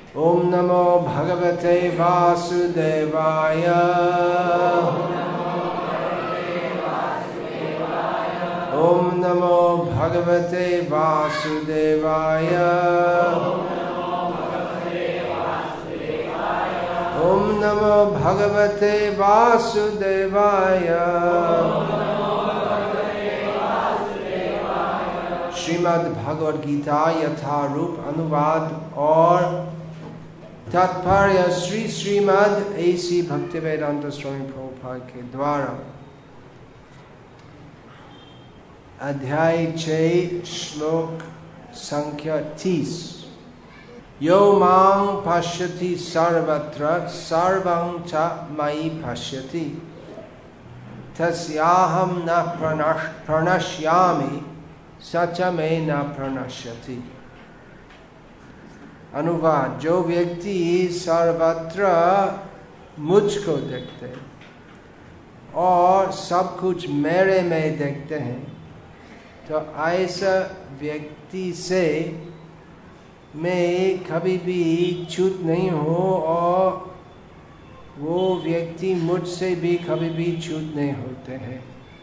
ओम नमो भगवते वासुदेवाय। ओम नमो भगवते वासुदेवाय। ओम नमो भगवते वासुदेवाय। श्रीमद् भगवद गीता यथारूप अनुवाद और तात्पर्य श्री श्रीमद् ऐसी भक्तिवेदांत स्वामी प्रभुपाद के द्वारा। अध्याय 6 श्लोक संख्या 30। यो मां पश्यति सर्वत्र सर्वं च मयि पश्यति तस्याहं न प्रणश्यामि स च मे न प्रणश्यति। अनुवाद: जो व्यक्ति सर्वत्र मुझको देखते हैं और सब कुछ मेरे में देखते हैं, तो ऐसा व्यक्ति से मैं कभी भी च्युत नहीं हूँ और वो व्यक्ति मुझसे भी कभी भी च्युत नहीं होते हैं।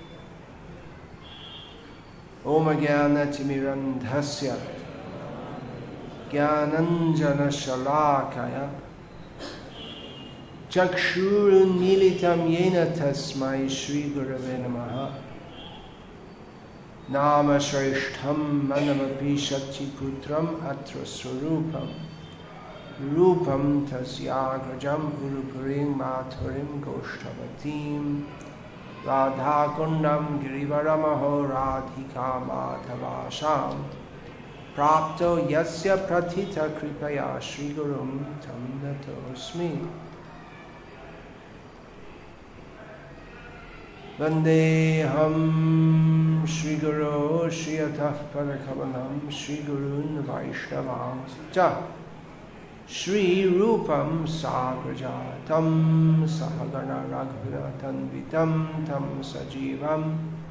ओम ज्ञानतिमिरन्धस्य ज्ञानञ्जनशलाकया चक्षुरुन्मीलितं येन तस्मै श्रीगुरवे नमः। नाम श्रेष्ठं मनमपि शचीपुत्रम् अत्र स्वरूपं रूपं तस्याग्रजं गुरुपुरीं माथुरीं गोष्ठवतीं राधाकुण्डं गिरिवरमहो राधिका माधवाशां प्राप्तो यस्य प्रथित कृपया श्रीगुरुं तं नतोऽस्मि। वन्देऽहं श्रीगुरो श्रीयतः पदकमलं श्रीगुरून् वैष्णवांश्च श्रीरूपं साग्रजातं सहगण रघुनाथान्वितं तं सजीवम्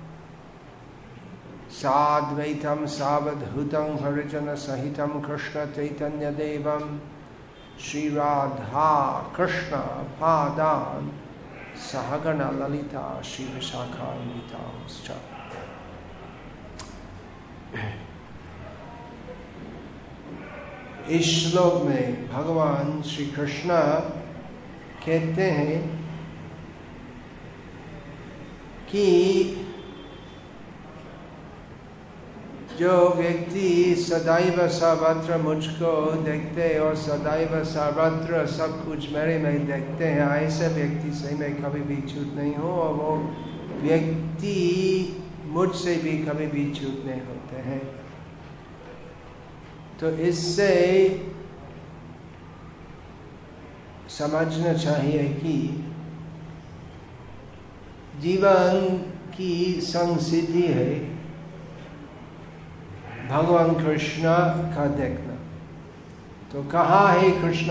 साद्वैतं सावधूतं हरिजनसहितं कृष्णचैतन्यदेवं श्रीराधा कृष्णपादान् सहगण ललिता श्रीविशाखान्वितांश्च। इस श्लोक में भगवान श्री कृष्ण कहते हैं कि जो व्यक्ति सदैव सर्वत्र मुझको देखते और सदैव सर्वत्र सब कुछ मेरे में देखते हैं, ऐसे व्यक्ति से मैं कभी भी च्युत नहीं हूँ और वो व्यक्ति मुझसे भी कभी भी च्युत नहीं होते हैं। तो इससे समझना चाहिए कि जीवन की संसिद्धि है भगवान कृष्ण का देखना। तो कहाँ है कृष्ण?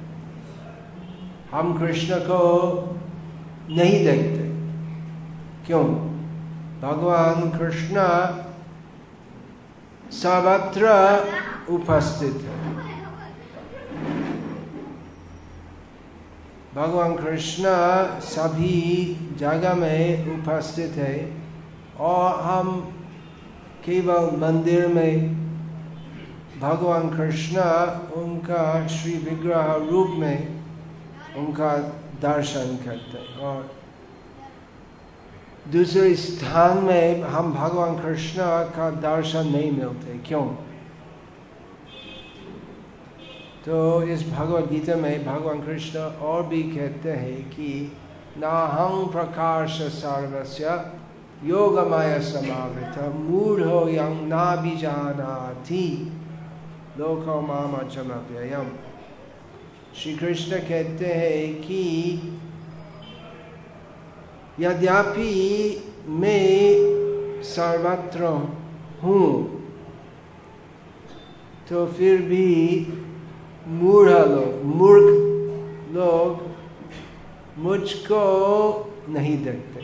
हम कृष्ण को नहीं देखते। क्यों? भगवान कृष्ण सर्वत्र उपस्थित है। भगवान कृष्ण सभी जगह में उपस्थित है और हम केवल मंदिर में भगवान कृष्ण उनका श्री विग्रह रूप में उनका दर्शन करते हैं और दूसरे स्थान में हम भगवान कृष्ण का दर्शन नहीं मिलते। क्यों? तो इस भगवद गीता में भगवान कृष्ण और भी कहते हैं कि नाहं प्रकाश सर्वस्य योगमय समावृत मूढ़ो यं नाभिजानाति लोको माम अजमव्ययम्। श्री कृष्ण कहते हैं कि यद्यपि मैं सर्वत्र हूँ तो फिर भी मूर्ख लोग मुझको नहीं देखते।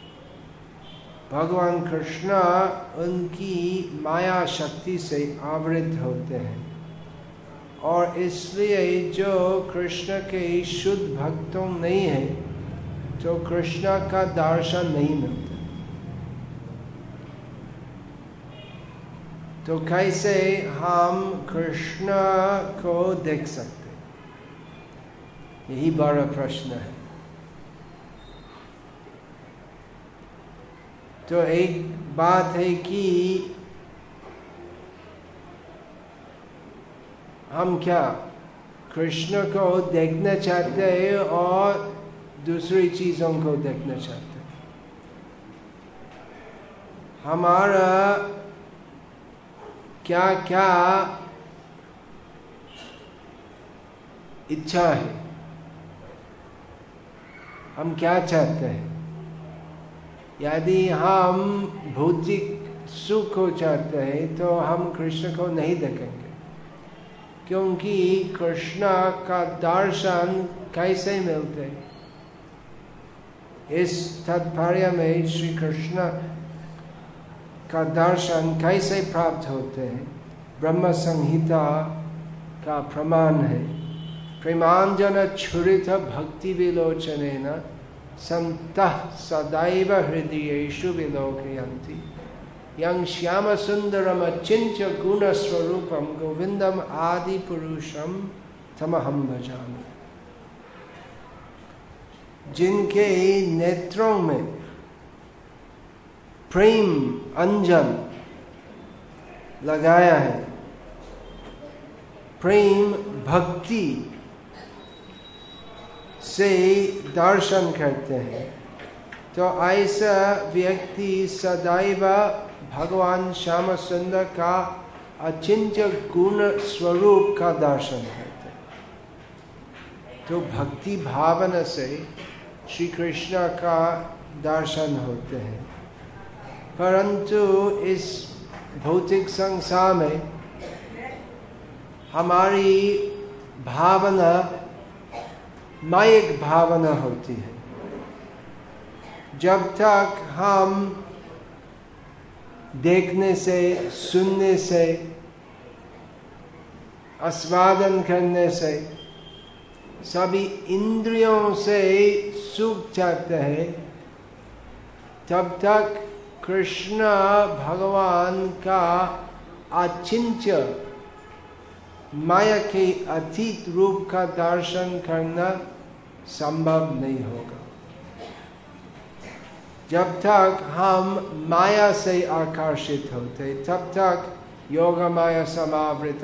भगवान कृष्ण उनकी माया शक्ति से आवृत होते हैं और इसलिए जो कृष्ण के शुद्ध भक्तों नहीं है तो कृष्ण का दर्शन नहीं मिलता। तो कैसे हम कृष्ण को देख सकते, यही बड़ा प्रश्न है। तो एक बात है कि हम क्या कृष्ण को देखना चाहते हैं और दूसरी चीजों को देखना चाहते हैं। हमारा क्या क्या इच्छा है, हम क्या चाहते हैं। यदि हम भौतिक सुख को चाहते हैं तो हम कृष्ण को नहीं देखेंगे, क्योंकि कृष्ण का दर्शन कैसे मिलते हैं। इस तात्पर्य में श्री कृष्ण का दर्शन कैसे प्राप्त होते हैं, ब्रह्म संहिता का प्रमाण है। प्रेमांजन छुरित भक्ति विलोचनेन संतः सदैव हृदयेषु विलोकयन्ति यं श्याम सुंदरम अचिंत्य गुण स्वरूपम गोविंदम आदि पुरुषम तमहम भजामि। जिनके नेत्रों में प्रेम अंजन लगाया है, प्रेम भक्ति से दर्शन करते हैं, तो ऐसा व्यक्ति सदैव भगवान श्याम सुंदर का अचिंत्य गुण स्वरूप का दर्शन करते हैं। तो भक्ति भावना से श्री कृष्ण का दर्शन होते हैं। परंतु इस भौतिक संसार में हमारी भावना मायिक भावना होती है। जब तक हम देखने से, सुनने से, आस्वादन करने से, सभी इंद्रियों से सुख चाहते हैं, तब तक कृष्ण भगवान का अचिंत्य माया के अतीत रूप का दर्शन करना संभव नहीं होगा। जब तक हम माया से आकर्षित होते, तब तक योग माया समावृत,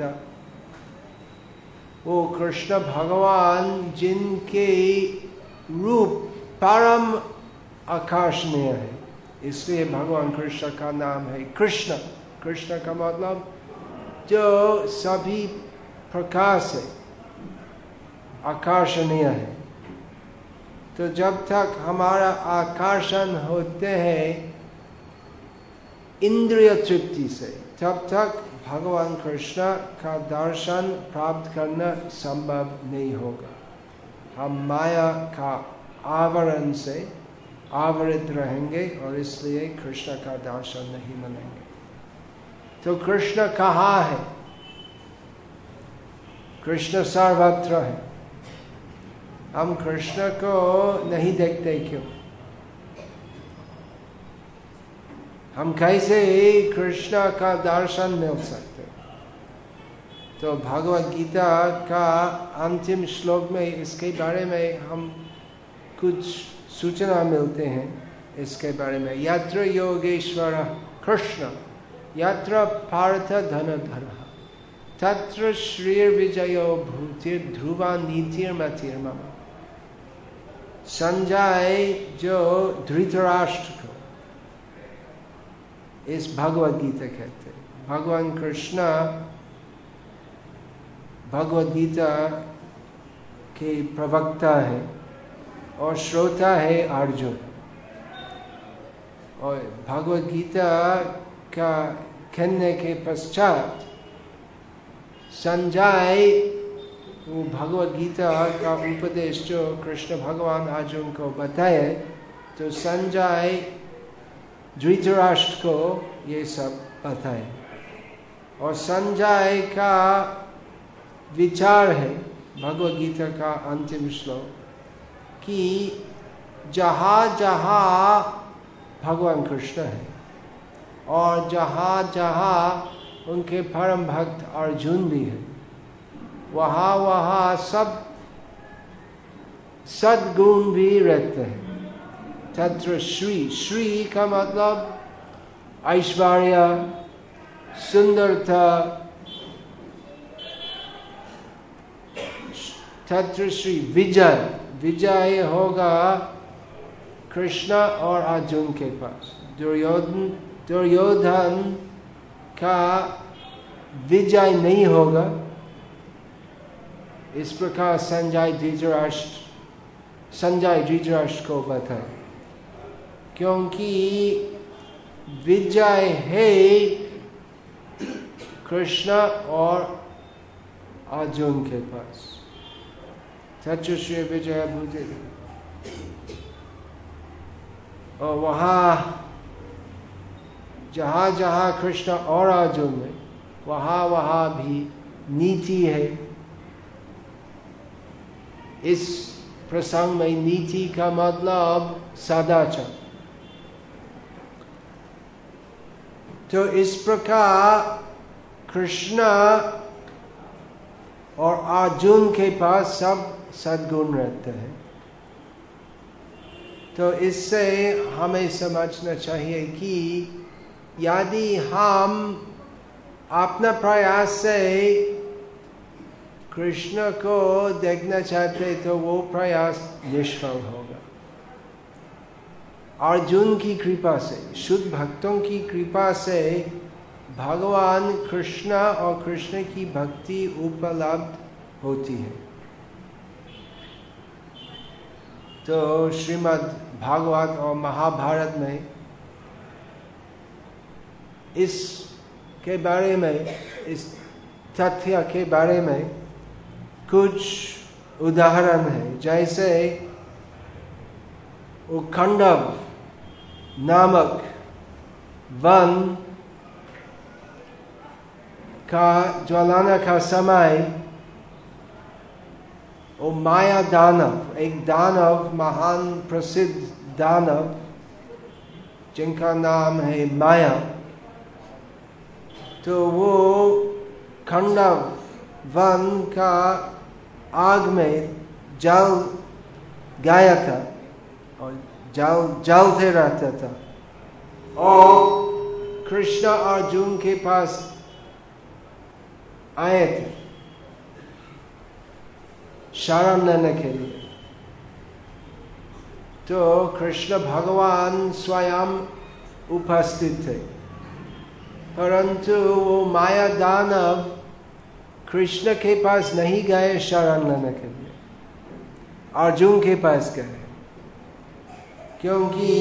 वो कृष्ण भगवान जिनके रूप परम आकर्षणीय है, इसलिए भगवान कृष्ण का नाम है कृष्ण। कृष्ण का मतलब जो सभी प्रकार से आकर्षणीय है। तो जब तक हमारा आकर्षण होते हैं इंद्रिय तृप्ति से, तब तक भगवान कृष्ण का दर्शन प्राप्त करना संभव नहीं होगा। हम माया का आवरण से आवृत रहेंगे और इसलिए कृष्ण का दर्शन नहीं मिलेंगे। तो कृष्ण कहाँ है? कृष्ण सर्वत्र है। हम कृष्ण को नहीं देखते क्यों? हम कैसे कृष्ण का दर्शन मिल सकते? तो भगवद गीता का अंतिम श्लोक में इसके बारे में हम कुछ सूचना मिलते हैं। इसके बारे में यत्र योगेश्वर कृष्ण यत्र पार्थ धनधर तत्र श्रीर्विजयो भूतिर ध्रुवा नीतिर्मतिर्मम। संजय जो धृतराष्ट्र को इस भगवद गीता कहते हैं। भगवान कृष्ण भगवद गीता के प्रवक्ता है और श्रोता है अर्जुन। और भगवद गीता का कहने के पश्चात संजय वो भगवद गीता का उपदेश जो कृष्ण भगवान अर्जुन को बताए, तो संजय धृतराष्ट्र को ये सब बताए। और संजय का विचार है भगवद गीता का अंतिम श्लोक कि जहाँ जहाँ भगवान कृष्ण है और जहाँ जहाँ उनके परम भक्त अर्जुन भी है, वहाँ वहाँ सब सद्गुण भी रहते हैं। तत्र श्री, श्री का मतलब ऐश्वर्य, सुंदरता। तत्र श्री विजय, विजय होगा कृष्ण और अर्जुन के पास। दुर्योधन का विजय नहीं होगा। इस प्रकार संजय धृतराष्ट्र को बताए, क्योंकि विजय है कृष्ण और अर्जुन के पास। तत्र श्री विजय भूते। और वहाँ जहाँ जहाँ कृष्ण और अर्जुन है, वहाँ वहाँ भी नीति है। इस प्रसंग में नीति का मतलब सदाचार। तो इस प्रकार कृष्ण और अर्जुन के पास सब सद्गुण रहते हैं। तो इससे हमें समझना चाहिए कि यदि हम अपना प्रयास से कृष्ण को देखना चाहते तो वो प्रयास निष्फल होगा। अर्जुन की कृपा से, शुद्ध भक्तों की कृपा से भगवान कृष्ण और कृष्ण की भक्ति उपलब्ध होती है। तो श्रीमद् भागवत और महाभारत में इस के बारे में, इस तथ्य के बारे में कुछ उदाहरण है। जैसे खंडव नामक वन का ज्वलाने का समय वो माया दानव, एक दानव, महान प्रसिद्ध दानव जिनका नाम है माया, तो वो खंडव वन का आग में जल गया था और जलते रहता था। और कृष्ण अर्जुन के पास आए थे शरण लेने के लिए। तो कृष्ण भगवान स्वयं उपस्थित थे, परंतु वो माया दानव कृष्ण के पास नहीं गए शरण लेने के लिए, अर्जुन के पास गए। क्योंकि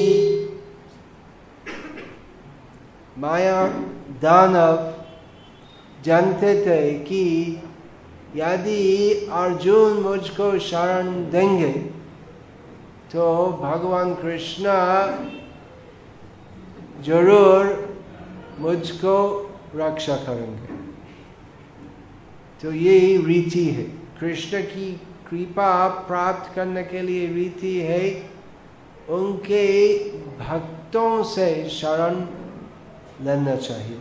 माया दानव जानते थे कि यदि अर्जुन मुझको शरण देंगे तो भगवान कृष्ण जरूर मुझको रक्षा करेंगे। तो ये रीति है, कृष्ण की कृपा प्राप्त करने के लिए रीति है उनके भक्तों से शरण लेना चाहिए।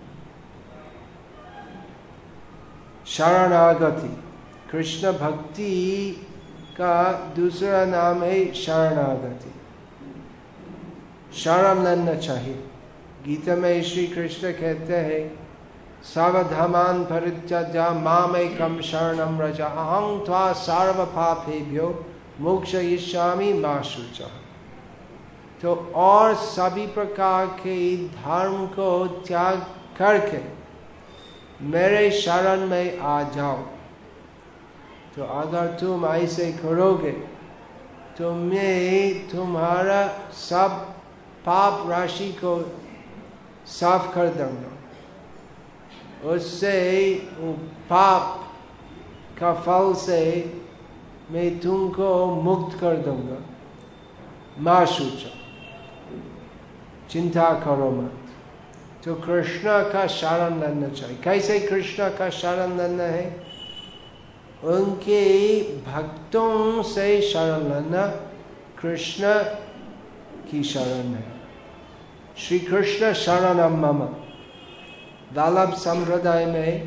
शरणागति, कृष्ण भक्ति का दूसरा नाम है शरणागति। शरण लेना चाहिए। गीता में श्री कृष्ण कहते हैं, सर्वधर्मान् परित्यज्य मामेकं शरणं व्रज, अहं त्वा सर्व पापेभ्यो मोक्षयिष्यामि मा शुचः। तो और सभी प्रकार के धर्म को त्याग करके मेरे शरण में आ जाओ। तो अगर तुम ऐसे करोगे तो मैं तुम्हारा सब पाप राशि को साफ कर दूंगा। उससे वो पाप का फल से मैं तुमको मुक्त कर दूंगा। मा शुच, चिंता करो मत। तो कृष्ण का शरण लेना चाहिए। कैसे कृष्ण का शरण लेना है? उनके भक्तों से शरण लेना कृष्ण की शरण है। श्री कृष्ण शरणम मम। वल्लभ संप्रदाय में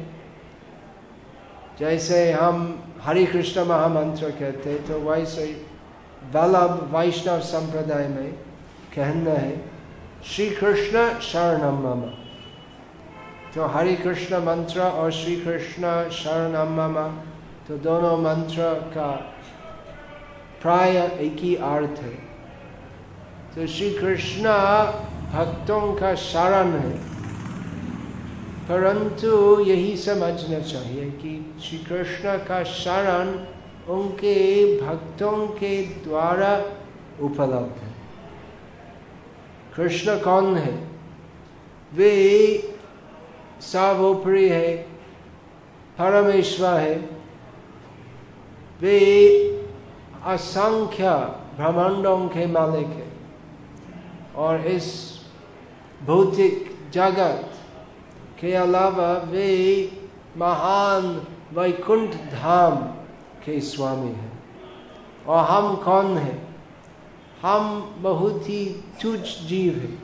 जैसे हम हरे कृष्ण महामंत्र कहते तो वैसे वल्लभ वैष्णव संप्रदाय में कहना है श्री कृष्ण शरणम मम। तो हरे कृष्ण मंत्र और श्री कृष्ण शरणम मम तो दोनों मंत्र का प्राय एक ही अर्थ है। तो श्री कृष्ण भक्तों का शरण है, परंतु यही समझना चाहिए कि श्री कृष्ण का शरण उनके भक्तों के द्वारा उपलब्ध है। कृष्ण कौन है? वे सर्वोपरि है, परमेश्वर है। वे असंख्य ब्रह्मांडों के मालिक है और इस भौतिक जगत के अलावा वे महान वैकुंठ धाम के स्वामी हैं। और हम कौन हैं? हम बहुत ही तुच्छ जीव हैं।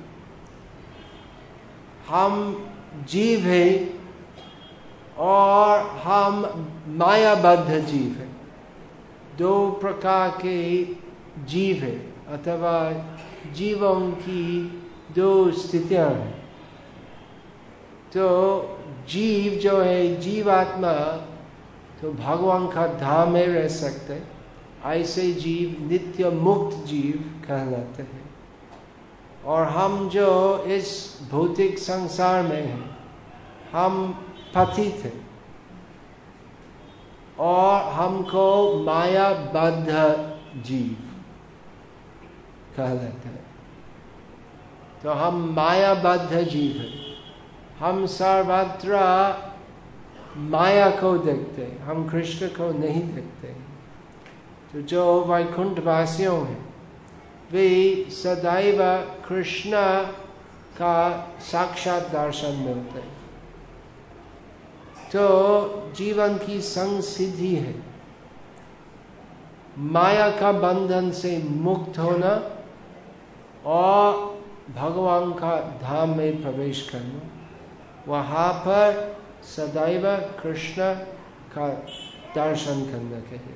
हम जीव हैं और हम मायाबद्ध जीव हैं। दो प्रकार के जीव हैं अथवा जीवों की दो स्थितियां हैं। तो जीव जो है जीवात्मा तो भगवान का धाम में रह सकते, ऐसे जीव नित्य मुक्त जीव कहलाते हैं। और हम जो इस भौतिक संसार में हैं, हम पतित हैं और हमको मायाबद्ध जीव कहलाते हैं। तो हम मायाबद्ध जीव हैं। हम सर्वत्र माया को देखते हैं, हम कृष्ण को नहीं देखते। तो जो वैकुंठ वासियों हैं वे सदैव कृष्ण का साक्षात दर्शन मिलते हैं। तो जीवन की संसिद्धि है माया का बंधन से मुक्त होना और भगवान का धाम में प्रवेश करना। वहाँ पर सदैव कृष्ण का दर्शन करने के लिए।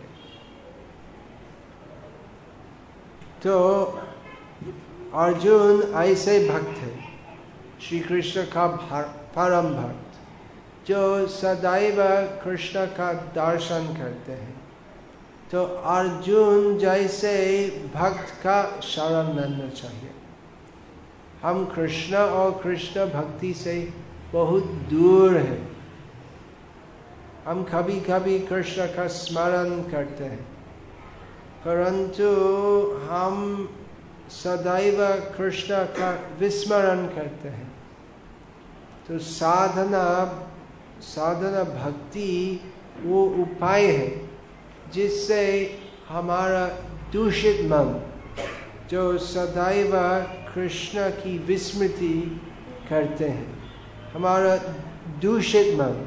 तो अर्जुन ऐसे भक्त है, श्री कृष्ण का परम भक्त जो सदैव कृष्ण का दर्शन करते हैं। तो अर्जुन जैसे भक्त का शरण लेना चाहिए। हम कृष्ण और कृष्ण भक्ति से बहुत दूर है। हम कभी कभी कृष्ण का स्मरण करते हैं, परंतु हम सदैव कृष्ण का विस्मरण करते हैं। तो साधना भक्ति वो उपाय है जिससे हमारा दूषित मन जो सदैव कृष्ण की विस्मृति करते हैं, हमारा दूषित मन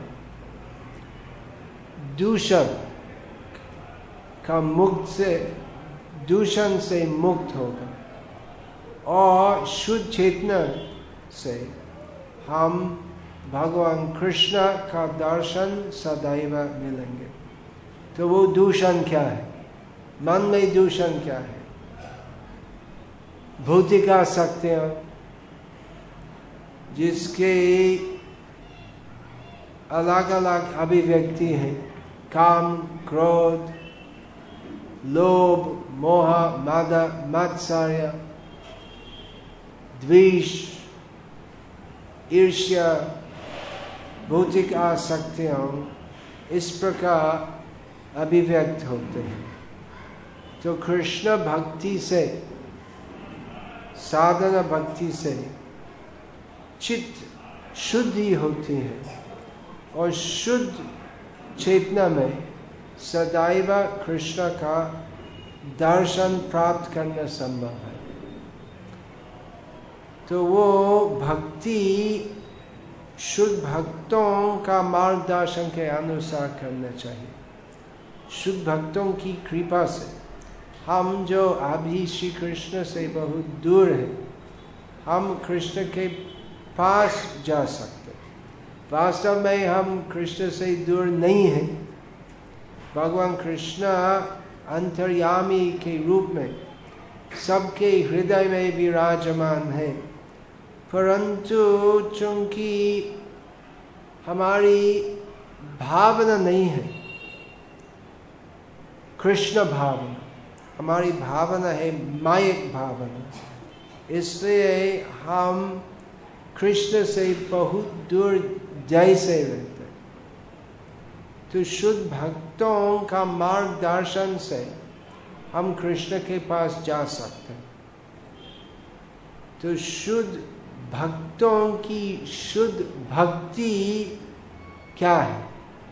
दूषण से मुक्त होगा और शुद्ध चेतना से हम भगवान कृष्ण का दर्शन सदैव मिलेंगे। तो वो दूषण क्या है? मन में दूषण क्या है? भौतिक आसक्तियां जिसके अलग अलग अभिव्यक्ति हैं, काम, क्रोध, लोभ, मोह, मद, मात्सर्य, द्वेष, ईर्ष्या, भौतिक आसक्तियां इस प्रकार अभिव्यक्त होते हैं। तो कृष्ण भक्ति से, साधना भक्ति से चित्त शुद्धि होती है और शुद्ध चेतना में सदैव कृष्ण का दर्शन प्राप्त करना संभव है। तो वो भक्ति शुद्ध भक्तों का मार्गदर्शन के अनुसार करना चाहिए। शुद्ध भक्तों की कृपा से हम जो अभी श्री कृष्ण से बहुत दूर है, हम कृष्ण के पास जा सकते। वास्तव में हम कृष्ण से दूर नहीं हैं। भगवान कृष्ण अंतर्यामी के रूप में सबके हृदय में विराजमान है, परंतु चूंकि हमारी भावना नहीं है कृष्ण भावना, हमारी भावना है मायिक भावना, इसलिए हम कृष्ण से बहुत दूर जैसे रहते। तो शुद्ध भक्तों का मार्गदर्शन से हम कृष्ण के पास जा सकते हैं। तो शुद्ध भक्तों की शुद्ध भक्ति क्या है?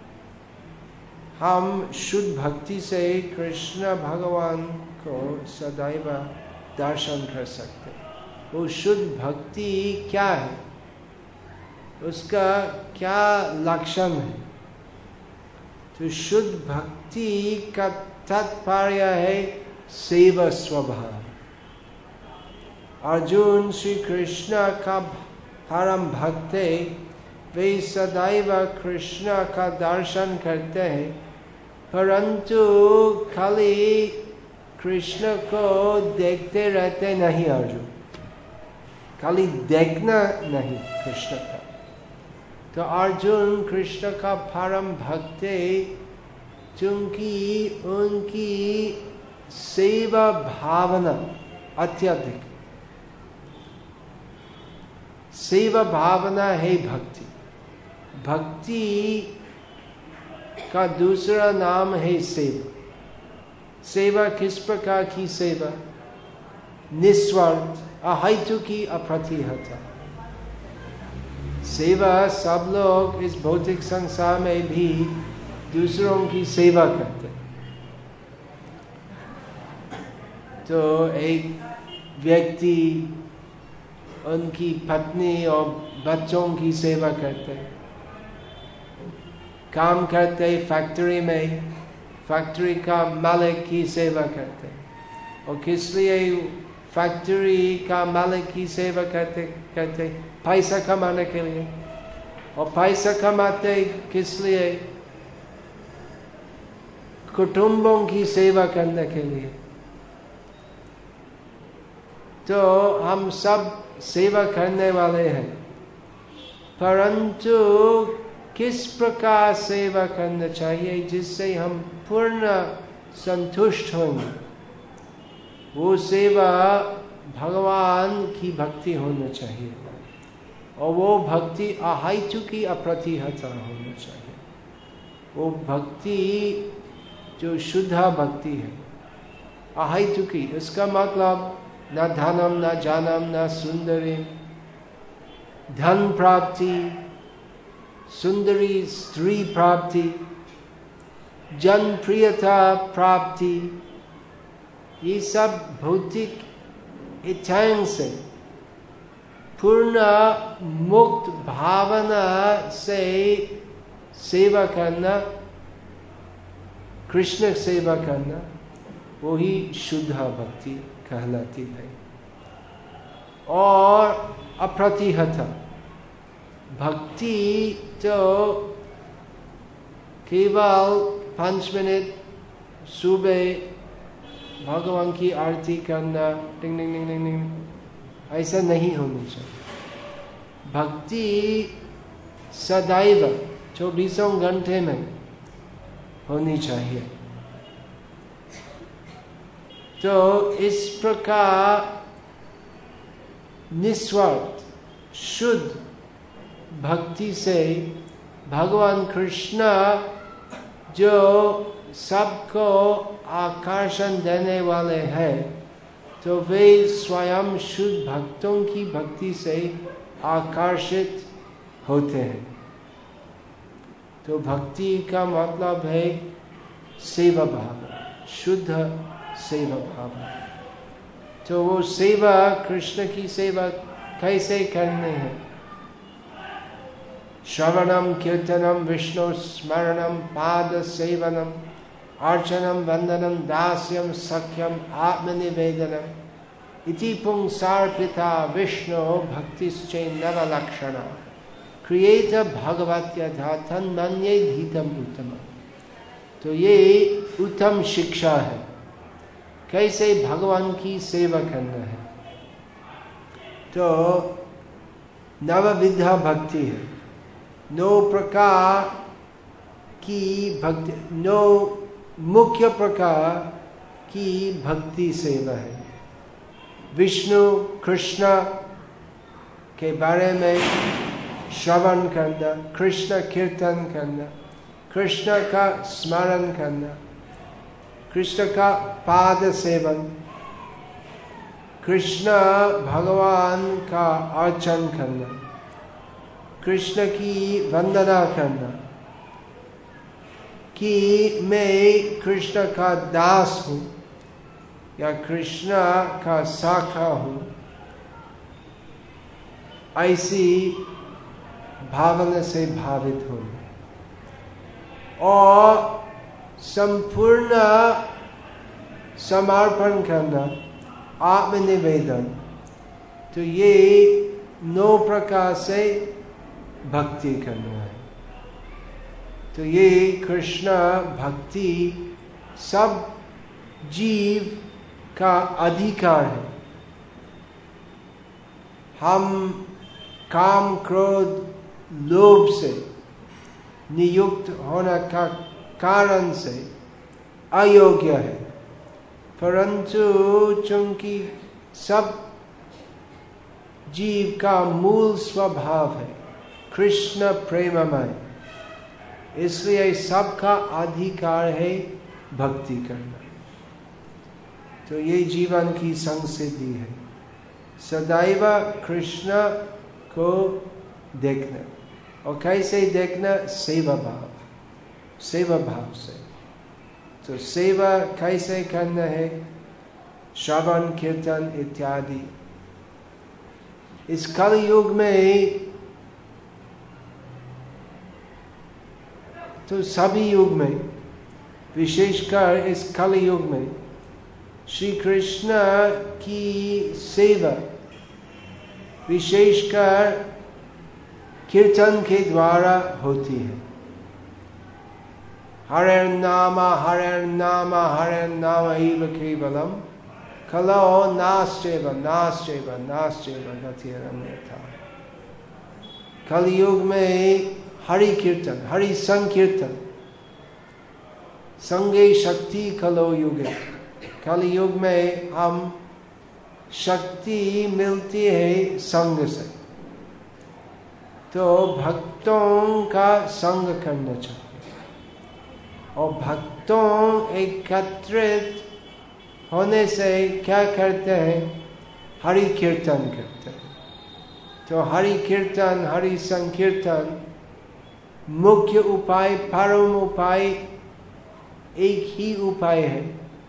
हम शुद्ध भक्ति से कृष्ण भगवान को सदैव दर्शन कर सकते। वो शुद्ध भक्ति क्या है, उसका क्या लक्षण है? तो शुद्ध भक्ति का तात्पर्य है सेवा स्वभाव। अर्जुन श्री कृष्ण का परम भक्त है, वे सदैव कृष्ण का दर्शन करते हैं, परंतु खाली कृष्ण को देखते रहते नहीं। अर्जुन खाली देखना नहीं कृष्ण का। तो अर्जुन कृष्ण का परम भक्त है, क्योंकि उनकी सेवा भावना अत्यधिक। सेवा भावना है भक्ति। भक्ति का दूसरा नाम है सेवा। सेवा किस प्रकार की सेवा? निस्वार्थ, अहेतुकी, अप्रतिहता। सेवा सब लोग इस भौतिक संसार में भी दूसरों की सेवा करते। तो एक व्यक्ति उनकी पत्नी और बच्चों की सेवा करते, काम करते फैक्ट्री में, फैक्ट्री का मालिक की सेवा करते। और किस लिए फैक्ट्री का मालिक की सेवा करते? पैसा कमाने के लिए। और पैसा कमाते किस लिए? कुटुंबों की सेवा करने के लिए। तो हम सब सेवा करने वाले हैं, परंतु किस प्रकार सेवा करना चाहिए जिससे हम पूर्ण संतुष्ट होंगे? वो सेवा भगवान की भक्ति होना चाहिए, और वो भक्ति अहेतुकी, अप्रतिहता होना चाहिए। वो भक्ति जो शुद्ध भक्ति है, अहेतुकी, इसका मतलब न धनम, न जानम, न सुंदरी, धन प्राप्ति, सुंदरी स्त्री प्राप्ति, जनप्रियता प्राप्ति, ये सब भौतिक इच्छाओं से पूर्ण मुक्त भावना से सेवा करना, कृष्ण सेवा करना, वही शुद्ध भक्ति कहलाती है। और अप्रतिहता भक्ति तो केवल 5 मिनट सुबह भगवान की आरती करना, टिंग टिंग टिंग टिंग टिंग, ऐसा नहीं होना चाहिए। भक्ति सदैव 24 घंटे में होनी चाहिए। तो इस प्रकार निस्वार्थ शुद्ध भक्ति से भगवान कृष्ण जो सबको आकर्षण देने वाले हैं, तो वे स्वयं शुद्ध भक्तों की भक्ति से आकर्षित होते हैं। तो भक्ति का मतलब है सेवा भाव, शुद्ध सेवा भाव। तो वो सेवा, कृष्ण की सेवा कैसे करने हैं? श्रवणम कीर्तनम विष्णु स्मरणम पाद सेवनम अर्चनम वंदनम दास्यम सख्यम आत्मनिवेदनम इति पुंसार्पिता विष्णु भक्तिश्चैन्नव लक्षणा क्रिएट भगवत्यथा तन्मन्ये धीतम उत्तम। तो ये उत्तम शिक्षा है कैसे भगवान की सेवा करना है। तो नवविधा भक्ति है, 9 प्रकार की भक्ति, 9 मुख्य प्रकार की भक्ति सेवा है। विष्णु कृष्ण के बारे में श्रवण करना, कृष्ण कीर्तन करना, कृष्ण का स्मरण करना, कृष्ण का पाद सेवन, कृष्ण भगवान का अर्चन करना, कृष्ण की वंदना करना कि मैं कृष्ण का दास हूँ या कृष्ण का शाखा हूँ, ऐसी भावना से भावित हो और संपूर्ण समर्पण करना, आत्मनिवेदन। तो ये 9 प्रकार से भक्ति करना है। तो ये कृष्ण भक्ति सब जीव का अधिकार है। हम काम क्रोध लोभ से नियुक्त होने का कारण से अयोग्य है, परंतु चूंकि सब जीव का मूल स्वभाव है कृष्ण प्रेममय, इसलिए सबका अधिकार है भक्ति करना। तो ये जीवन की संसिद्धि है, सदैव कृष्ण को देखना। और कैसे देखना? सेवा भाव से। तो सेवा कैसे करना है? श्रवण कीर्तन इत्यादि। इस कलयुग में, तो सभी युग में, विशेषकर इस कलयुग में श्री कृष्ण की सेवा विशेषकर कीर्तन के द्वारा होती है। हरे नाम एव केवलम कलो नास्त्येव गतिरन्यथा। कलयुग में हरि कीर्तन, हरि संकीर्तन, संगे शक्ति कलो युगे। कलयुग में हम शक्ति मिलती है संग से, तो भक्तों का संग करना चाहिए। और भक्तों एकत्रित होने से क्या करते हैं? हरि कीर्तन करते हैं। तो हरि कीर्तन, हरि संकीर्तन मुख्य उपाय, परम उपाय, एक ही उपाय है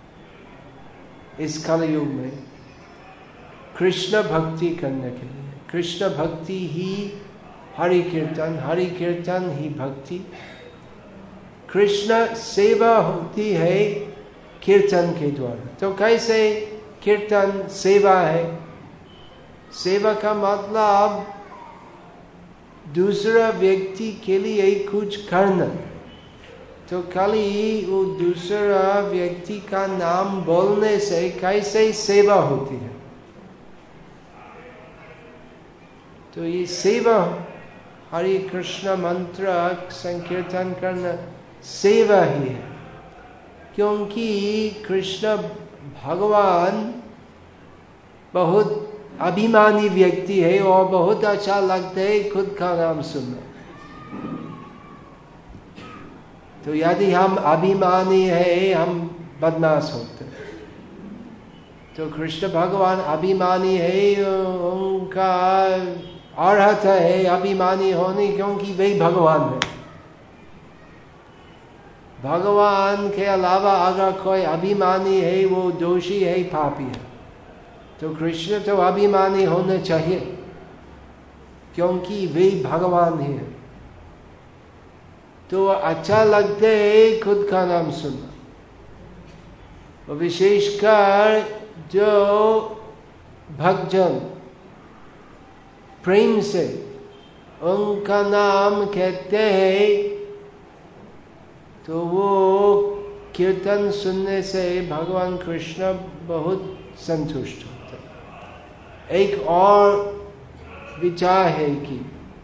इस कलयुग में कृष्ण भक्ति करने के लिए। कृष्ण भक्ति ही हरि कीर्तन ही भक्ति। कृष्ण सेवा होती है कीर्तन के द्वारा। तो कैसे कीर्तन सेवा है? सेवा का मतलब दूसरा व्यक्ति के लिए कुछ करना। तो खाली वो दूसरा व्यक्ति का नाम बोलने से कैसे सेवा होती है? तो ये सेवा, हरे कृष्ण मंत्र संकीर्तन करना सेवा ही है, क्योंकि कृष्ण भगवान बहुत अभिमानी व्यक्ति है और बहुत अच्छा लगता है खुद का नाम सुनना। तो यदि हम अभिमानी है, हम बदमाश होते। तो कृष्ण भगवान अभिमानी है, उनका अर्हत है अभिमानी होने, क्योंकि वे भगवान है। भगवान के अलावा अगर कोई अभिमानी है, वो दोषी है, पापी है। तो कृष्ण तो अभिमानी होने चाहिए, क्योंकि वे भगवान ही है। तो अच्छा लगता है खुद का नाम सुनना। विशेषकर जो भक्तजन प्रेम से उनका नाम कहते हैं तो वो कीर्तन सुनने से भगवान कृष्ण बहुत संतुष्ट होते। एक और विचार है कि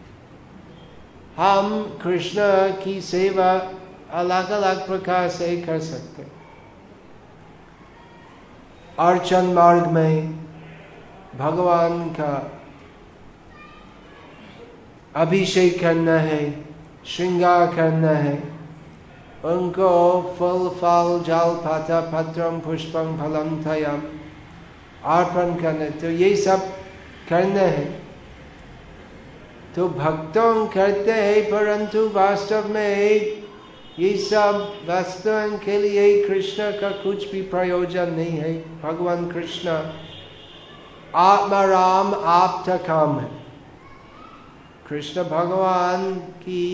हम कृष्ण की सेवा अलग अलग प्रकार से कर सकते। अर्चन मार्ग में भगवान का अभिषेक करना है, श्रृंगार करना है, उनको फल फल जल पाता पत्रम पुष्पम फलम थयम अर्पण करना, तो ये सब करना है। तो भक्तों करते हैं, परंतु वास्तव में ये सब वास्तव के लिए कृष्ण का कुछ भी प्रयोजन नहीं है। भगवान कृष्ण आत्माराम आपका काम है। कृष्ण भगवान की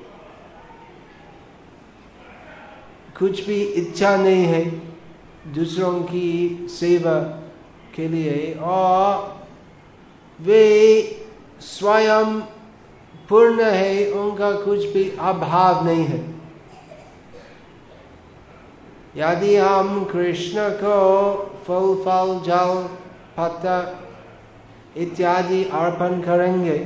कुछ भी इच्छा नहीं है दूसरों की सेवा के लिए, और वे स्वयं पूर्ण है, उनका कुछ भी अभाव नहीं है। यदि हम कृष्ण को फल फल जल पत्ता इत्यादि अर्पण करेंगे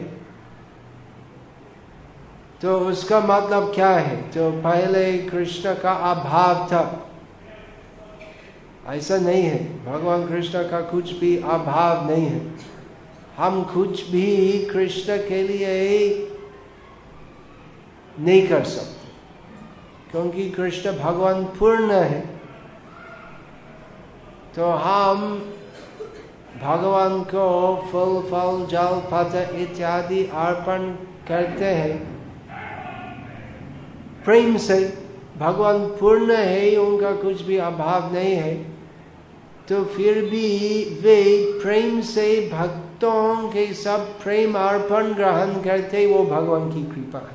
तो उसका मतलब क्या है? तो पहले कृष्ण का अभाव था, ऐसा नहीं है। भगवान कृष्ण का कुछ भी अभाव नहीं है। हम कुछ भी कृष्ण के लिए नहीं कर सकते क्योंकि कृष्ण भगवान पूर्ण है। तो हम भगवान को फल फल जल पत्र इत्यादि अर्पण करते हैं प्रेम से। भगवान पूर्ण है, उनका कुछ भी अभाव नहीं है, तो फिर भी वे प्रेम से भक्तों के सब प्रेम अर्पण ग्रहण करते, वो भगवान की कृपा है।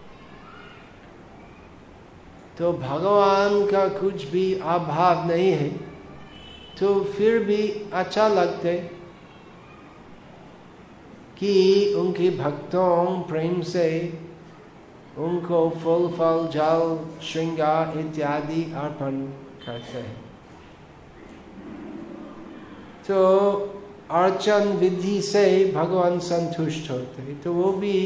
तो भगवान का कुछ भी अभाव नहीं है, तो फिर भी अच्छा लगते कि उनके भक्तों प्रेम से उनको फल फल जल श्रृंगार इत्यादि अर्पण करते हैं। तो अर्चन विधि से भगवान संतुष्ट होते हैं, तो वो भी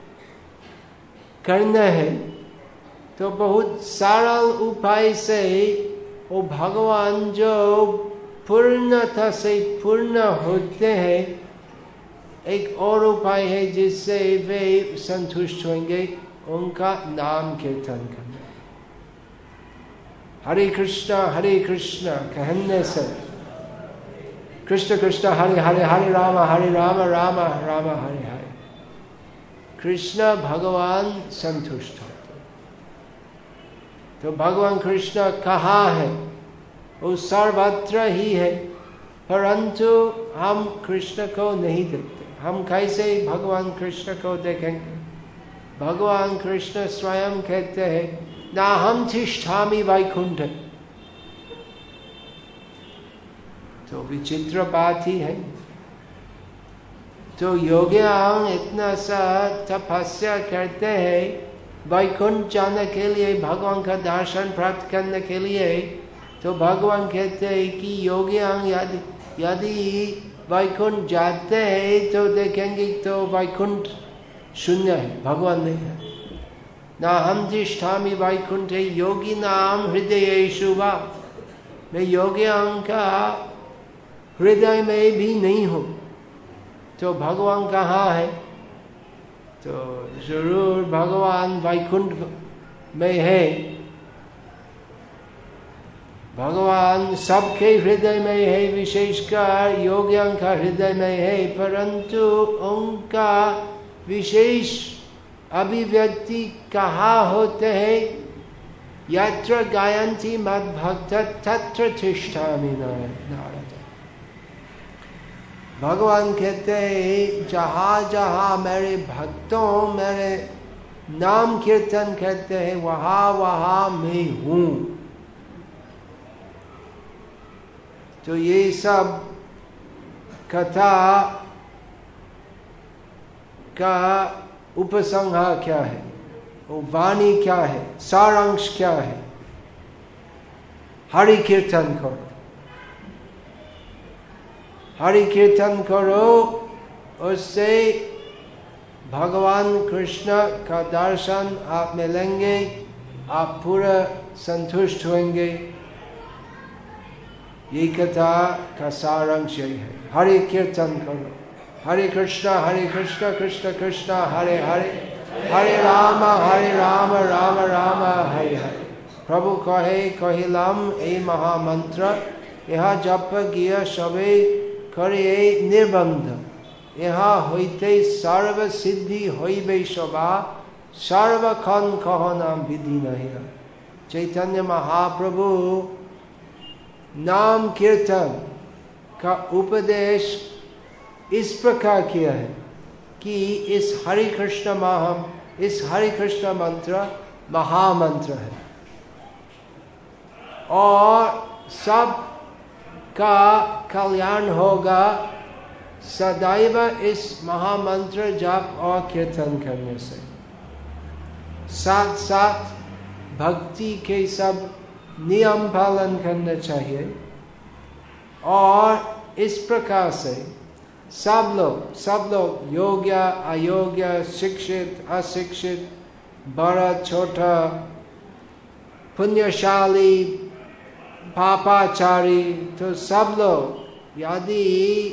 करना है। तो बहुत सरल उपाय से वो भगवान जो पूर्णता से पूर्ण होते हैं, एक और उपाय है जिससे वे संतुष्ट होंगे, उनका नाम कीर्तन करना। हरे कृष्ण कहने से कृष्ण कृष्ण हरे हरे, हरे राम राम राम हरे हरे, कृष्ण भगवान संतुष्ट होते। तो भगवान कृष्ण कहाँ है? वो सर्वत्र ही है, परंतु हम कृष्ण को नहीं देखते। हम कैसे भगवान कृष्ण को देखेंगे? भगवान कृष्ण स्वयं कहते हैं ना हम तिष्ठामि वैकुंठे। तो विचित्र बात ही है। तो योगियां इतना सा तपस्या करते हैं वैकुंठ जाने के लिए, भगवान का दर्शन प्राप्त करने के लिए। तो भगवान कहते हैं कि योगियां यदि वैकुंठ जाते हैं तो देखेंगे तो वैकुंठ शून्य है, भगवान नहीं है। ना हम तिष्ठामि वैकुंठे योगिनां हृदयेषु वा, मैं योगियों का हृदय में भी नहीं हूँ। तो भगवान कहाँ है? तो जरूर भगवान वैकुंठ में है। भगवान सबके हृदय में है, विशेषकर योगियों का हृदय में है, परंतु उनका विशेष अभिव्यक्ति कहाँ होते हैं? यत्र गायन्ति मद्भक्त तत्र तिष्ठामि नारद। भगवान कहते हैं जहाँ जहाँ मेरे भक्तों मेरे नाम कीर्तन करते हैं वहाँ वहाँ मैं हूँ। तो ये सब कथा का उपसंहार क्या है, वो वाणी क्या है, सारांश क्या है? हरि कीर्तन करो, हरि कीर्तन करो, उससे भगवान कृष्ण का दर्शन आप मिलेंगे, आप पूरा संतुष्ट होंगे। ये कथा का सारांश यही है, हरि कीर्तन करो। हरे कृष्ण कृष्ण कृष्ण हरे हरे, हरे राम राम राम हरे हरे। प्रभु कहे कहिलाम ए महामंत्र, यह जप गिया सबे करे निर्बंध, यहाँ होते सर्व सिद्धि होइबे सभा, सर्वक्षण कहना विधि नहीं। चैतन्य महाप्रभु नाम कीर्तन का उपदेश इस प्रकार किया है कि इस हरे कृष्ण मंत्र महामंत्र है और सब का कल्याण होगा सदैव इस महामंत्र जाप और कीर्तन करने से। साथ साथ भक्ति के सब नियम पालन करना चाहिए और इस प्रकार से सब लोग योग्य अयोग्य, शिक्षित अशिक्षित, बड़ा छोटा, पुण्यशाली पापाचारी, तो सब लोग यदि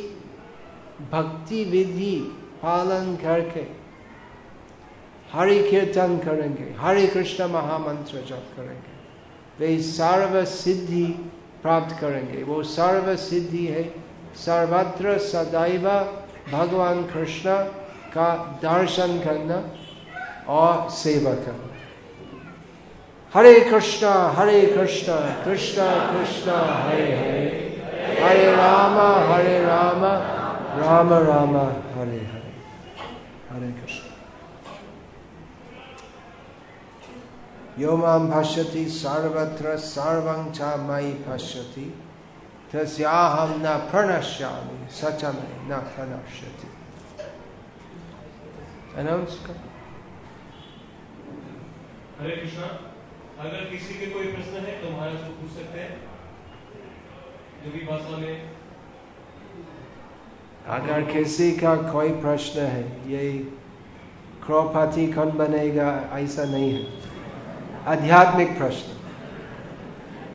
भक्ति विधि पालन करके हरि कीर्तन करेंगे, हरे कृष्ण महामंत्र जप करेंगे, वे सर्व सिद्धि प्राप्त करेंगे। वो सर्व सिद्धि है सर्वत्र सदैव भगवान कृष्ण का दर्शन करना और सेवा करना। हरे कृष्ण कृष्ण कृष्ण हरे हरे, हरे राम राम राम हरे हरे। हरे कृष्ण। यो मां पश्यति सर्वत्र सर्वं च मयि पश्यति, तस्याहं न प्रणश्यामि सचमे न प्रणश्यति। अनाउंस कर। हरे कृष्णा। अगर किसी के कोई प्रश्न है तो महाराज को पूछ सकते हैं योगी भाषा में। अगर किसी का कोई प्रश्न है, ये क्रोपति कौन बनेगा ऐसा नहीं है, आध्यात्मिक प्रश्न